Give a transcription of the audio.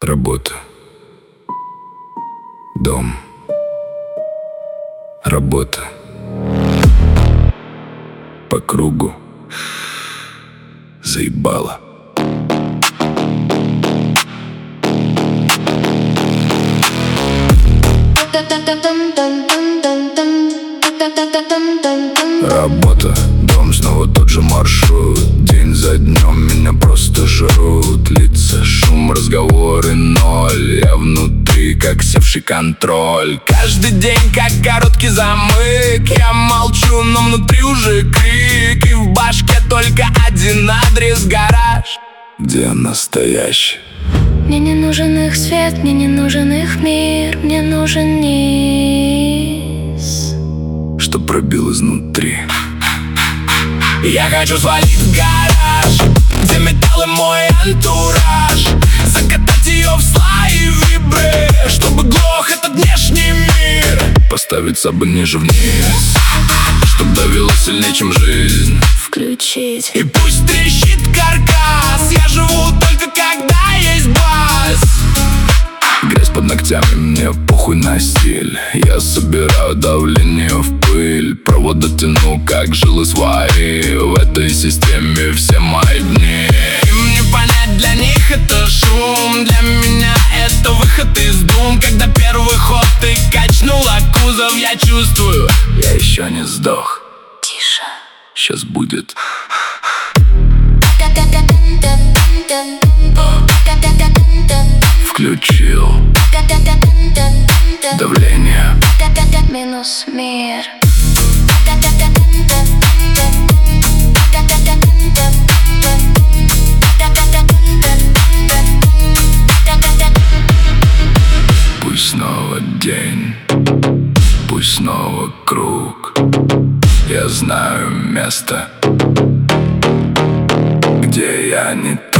Работа, дом, работа. По кругу заебало. Работа, дом, снова тот же маршрут. День за днем меня просто жрут. Лица, шум, разговоры ноль. Я внутри, как севший контроль. Каждый день, как короткий замык. Я молчу, но внутри уже крик. И в башке только один адрес: гараж. Где настоящий? Мне не нужен их свет, мне не нужен их мир. Мне нужен низ, что пробил изнутри. Я хочу свалить в гараж, где металл и мой антураж. Закатать ее в слои вибры, чтобы глох этот внешний мир. Поставить сабы ниже вниз, чтоб давило сильнее, чем жизнь. включить. И пусть трещит каркас, я живу только когда есть бас. Грязь под ногтями, мне похуй на стиль. Я собираю давление в пыль. Провода тяну, как жилы свои. В этой системе все мои дни. Им не понять, для них это шум. Для меня это выход из дум. Когда первый ход ты качнула кузов, я чувствую, я еще не сдох. Тише, сейчас будет. Включил давление. минус мир. Пусть снова день, пусть снова круг. Я знаю место, где я не так.